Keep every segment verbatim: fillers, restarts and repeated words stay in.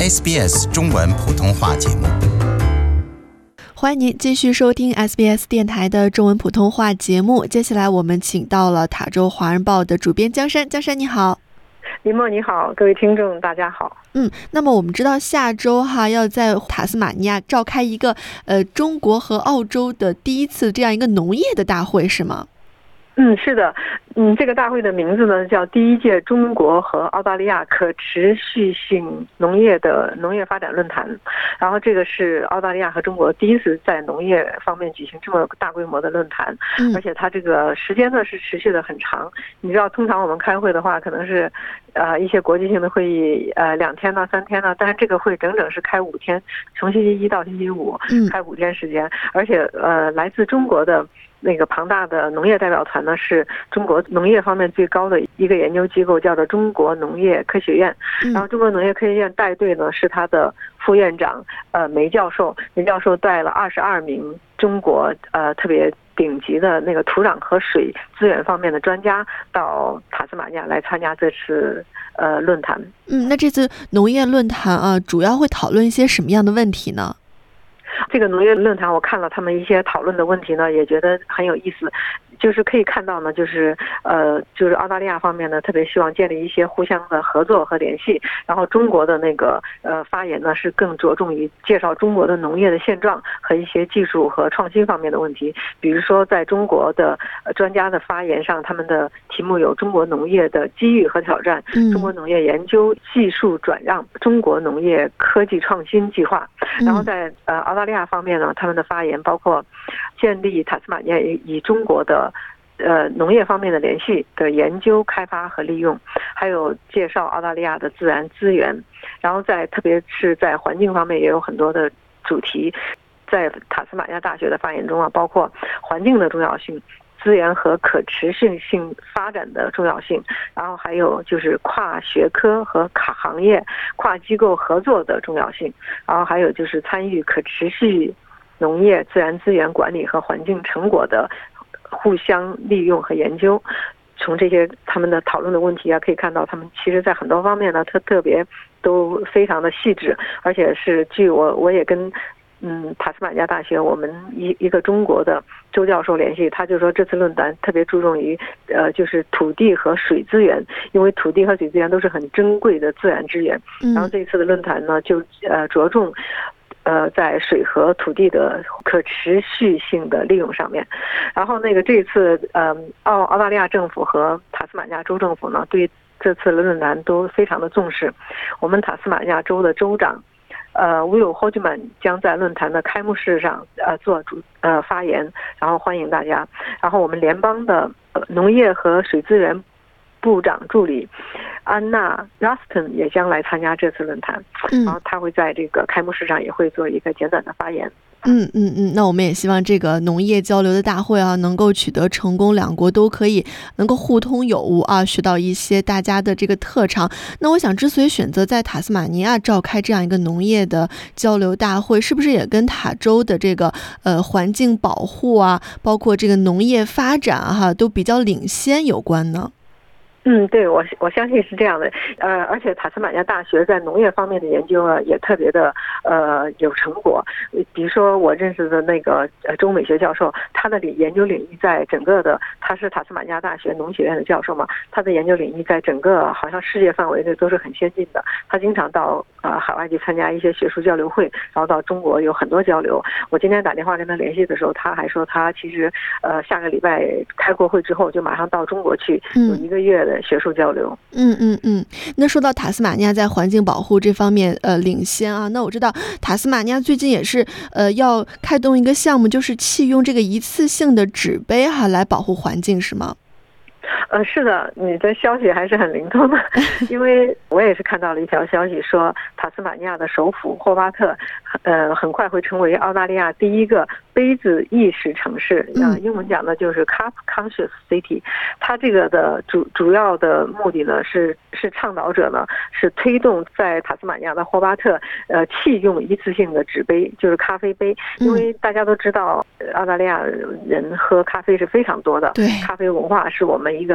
S B S 中文普通话节目。 欢迎您继续收听 S B S 电台的中文普通话节目。接下来我们请到了塔州华人报的主编江山。江山你好。 林默你好，各位听众大家好。 嗯，那么我们知道下周哈要在塔斯马尼亚召开一个呃中国和澳洲的第一次这样一个农业的大会，是吗？ 嗯，是的，嗯，这个大会的名字呢叫第一届中国和澳大利亚可持续性农业的农业发展论坛。然后这个是澳大利亚和中国第一次在农业方面举行这么大规模的论坛， 嗯、 而且它这个时间呢是持续的很长。你知道，通常我们开会的话，可能是呃一些国际性的会议，呃两天呢、三天呢，但是这个会整整是开五天，从星期一到星期五， 嗯、 开五天时间，而且呃来自中国的那个庞大的农业代表团呢，是中国农业方面最高的一个研究机构，叫做中国农业科学院。然后中国农业科学院带队呢是他的副院长呃梅教授，梅教授带了二十二名中国呃特别顶级的那个土壤和水资源方面的专家到塔斯马尼亚来参加这次呃论坛。 嗯，那这次农业论坛啊，主要会讨论一些什么样的问题呢？ 这个农业论坛我看了他们一些讨论的问题呢，也觉得很有意思。就是可以看到呢，就是呃，就是澳大利亚方面呢，特别希望建立一些互相的合作和联系。然后中国的那个呃发言呢，是更着重于介绍中国的农业的现状和一些技术和创新方面的问题。比如说，在中国的专家的发言上，他们的题目有中国农业的机遇和挑战、 嗯、 中国农业研究技术转让、中国农业科技创新计划。然后在呃澳大利亚方面呢，他们的发言包括建立塔斯马尼亚与中国的呃农业方面的联系的研究、开发和利用，还有介绍澳大利亚的自然资源。然后在特别是在环境方面也有很多的主题。在塔斯马尼亚大学的发言中啊，包括环境的重要性、资源和可持续性发展的重要性，然后还有就是跨学科和跨行业、跨机构合作的重要性，然后还有就是参与可持续农业、自然资源管理和环境成果的互相利用和研究。从这些他们的讨论的问题啊，可以看到他们其实在很多方面呢，特特别都非常的细致，而且是据我我也跟嗯塔斯马尼亚大学我们一一个中国的周教授联系，他就说这次论坛特别注重于呃就是土地和水资源，因为土地和水资源都是很珍贵的自然资源。然后这一次的论坛呢，就呃着重呃，在水和土地的可持续性的利用上面。然后那个这次呃澳澳大利亚政府和塔斯马尼亚州政府呢，对这次的论坛都非常的重视。我们塔斯马尼亚州的州长呃 Will Hodgman 将在论坛的开幕式上呃做主呃发言，然后欢迎大家。然后我们联邦的、呃、农业和水资源部长助理安娜 Ruston 也将来参加这次论坛， 嗯、 然后他会在这个开幕式上也会做一个简短的发言。 嗯嗯嗯，那我们也希望这个农业交流的大会啊，能够取得成功，两国都可以能够互通有无啊，学到一些大家的这个特长。那我想，之所以选择在塔斯马尼亚召开这样一个农业的交流大会，是不是也跟塔州的这个呃环境保护啊，包括这个农业发展哈、啊，都比较领先有关呢？ 嗯，对，我我相信是这样的，呃，而且塔斯马尼亚大学在农业方面的研究啊，也特别的呃有成果。比如说我认识的那个呃周美学教授，他的领研究领域在整个的，他是塔斯马尼亚大学农学院的教授嘛，他的研究领域在整个好像世界范围内都是很先进的。他经常到呃海外去参加一些学术交流会，然后到中国有很多交流。我今天打电话跟他联系的时候，他还说他其实呃下个礼拜开过会之后就马上到中国去，有一个月的学术交流。 嗯嗯嗯。那说到塔斯马尼亚在环境保护这方面呃领先啊，那我知道塔斯马尼亚最近也是呃要开动一个项目，就是弃用这个一次性的纸杯哈、啊、来保护环境，是吗？ 呃，是的，你的消息还是很灵通的，因为我也是看到了一条消息说，塔斯马尼亚的首府霍巴特，呃，很快会成为澳大利亚第一个杯子意识城市，呃，英文讲的就是 Cup Conscious City。它这个的主主要的目的呢，是是倡导者呢是推动在塔斯马尼亚的霍巴特，呃，弃用一次性的纸杯，就是咖啡杯，因为大家都知道，澳大利亚人喝咖啡是非常多的， 对， 咖啡文化是我们一个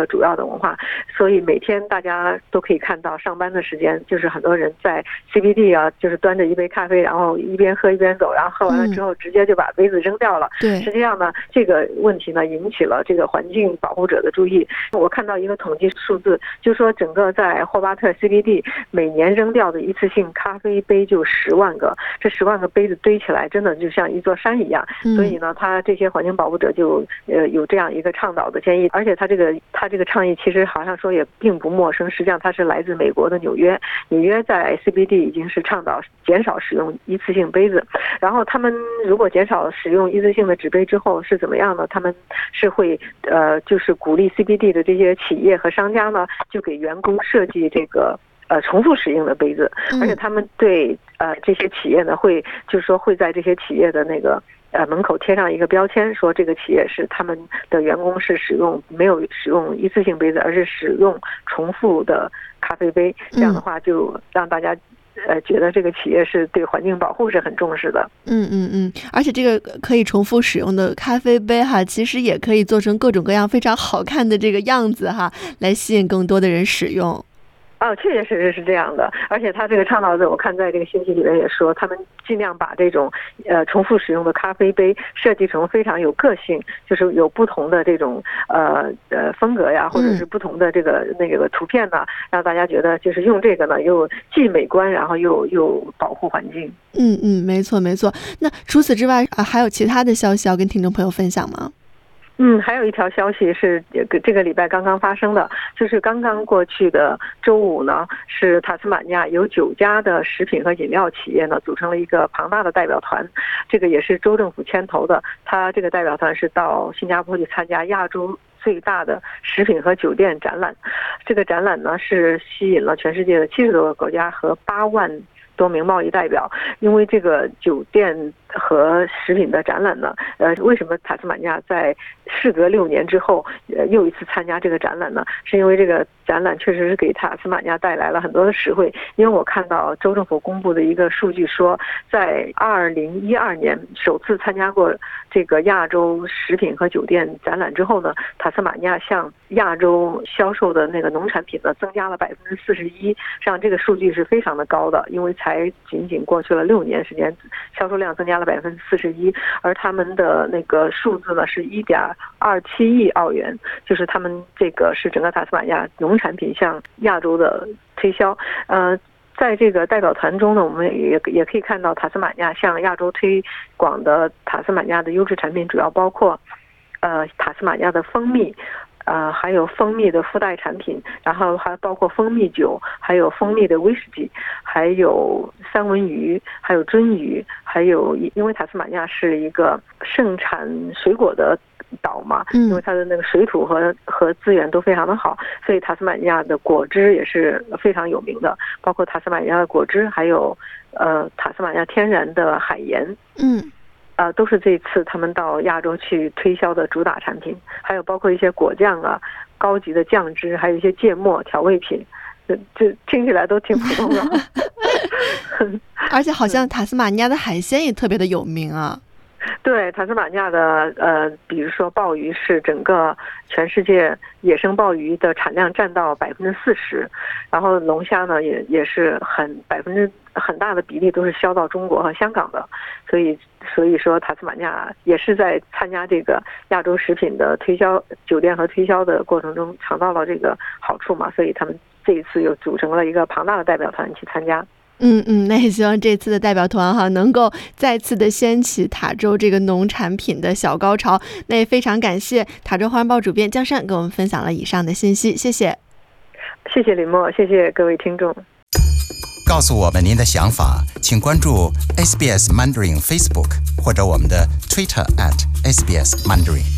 主要的文化，所以每天大家都可以看到上班的时间，就是很多人在 C B D 啊，就是端着一杯咖啡，然后一边喝一边走，然后喝完了之后直接就把杯子扔掉了。 对， 实际上呢，这个问题呢引起了这个环境保护者的注意。我看到一个统计数字，就说整个在霍巴特 C B D 每年扔掉的一次性咖啡杯就十万个，这十万个杯子堆起来真的就像一座山一样。所以呢，他这些环境保护者就呃有这样一个倡导的建议，而且他这个他这个倡议其实好像说也并不陌生，实际上他是来自美国的纽约，纽约在 C B D 已经是倡导减少使用一次性杯子，然后他们如果减少使用一次性的纸杯之后是怎么样呢？他们是会呃就是鼓励 C B D 的这些企业和商家呢，就给员工设计这个呃重复使用的杯子，而且他们对呃这些企业呢会就是说会在这些企业的那个呃门口贴上一个标签，说这个企业是他们的员工是使用没有使用一次性杯子，而是使用重复的咖啡杯，这样的话就让大家呃，觉得这个企业是对环境保护是很重视的。 嗯嗯嗯，而且这个可以重复使用的咖啡杯哈，其实也可以做成各种各样非常好看的这个样子哈，来吸引更多的人使用。 哦，确确实实是这样的，而且他这个倡导者，我看在这个信息里面也说，他们尽量把这种呃重复使用的咖啡杯设计成非常有个性，就是有不同的这种呃呃风格呀，或者是不同的这个、嗯、那个图片呢，让大家觉得就是用这个呢又既美观，然后又又保护环境。 嗯嗯，没错没错。那除此之外啊，还有其他的消息要跟听众朋友分享吗？ 嗯，还有一条消息是这个礼拜刚刚发生的，就是刚刚过去的周五呢，是塔斯马尼亚有九家的食品和饮料企业呢组成了一个庞大的代表团，这个也是州政府牵头的。他这个代表团是到新加坡去参加亚洲最大的食品和酒店展览，这个展览呢是吸引了全世界的七十多个国家和八万多名贸易代表。因为这个酒店和食品的展览呢，呃，为什么塔斯马尼亚在事隔六年之后，呃，又一次参加这个展览呢？是因为这个展览确实是给塔斯马尼亚带来了很多的实惠。因为我看到州政府公布的一个数据说，在二零一二年首次参加过这个亚洲食品和酒店展览之后呢，塔斯马尼亚向亚洲销售的那个农产品呢增加了百分之四十一，实际上这个数据是非常的高的，因为才仅仅过去了六年时间，销售量增加了百分之四十一，而他们的那个数字呢是一点二七亿澳元，就是他们这个是整个塔斯马尼亚农产品向亚洲的推销。呃，在这个代表团中呢，我们也也可以看到塔斯马尼亚向亚洲推广的塔斯马尼亚的优质产品，主要包括呃塔斯马尼亚的蜂蜜。呃，还有蜂蜜的附带产品，然后还包括蜂蜜酒，还有蜂蜜的威士忌，还有三文鱼，还有鳟鱼，还有因为塔斯马尼亚是一个盛产水果的岛嘛，因为它的那个水土和和资源都非常的好，所以塔斯马尼亚的果汁也是非常有名的，包括塔斯马尼亚的果汁，还有呃塔斯马尼亚天然的海盐。嗯。呃，都是这次他们到亚洲去推销的主打产品，还有包括一些果酱啊、高级的酱汁，还有一些芥末调味品，这这听起来都挺普通的。 而且好像塔斯马尼亚的海鲜也特别的有名啊。 对，塔斯马尼亚的呃，比如说鲍鱼是整个全世界野生鲍鱼的产量占到百分之四十，然后龙虾呢也也是很百分之很大的比例都是销到中国和香港的，所以所以说塔斯马尼亚也是在参加这个亚洲食品的推销、酒店和推销的过程中尝到了这个好处嘛，所以他们这一次又组成了一个庞大的代表团去参加。 嗯嗯，那也希望这次的代表团哈能够再次的掀起塔州这个农产品的小高潮。那也非常感谢塔州华人报主编江珊给我们分享了以上的信息，谢谢。 谢谢李默，谢谢各位听众。 告诉我们您的想法，请关注 S B S Mandarin Facebook 或者我们的 Twitter at S B S Mandarin。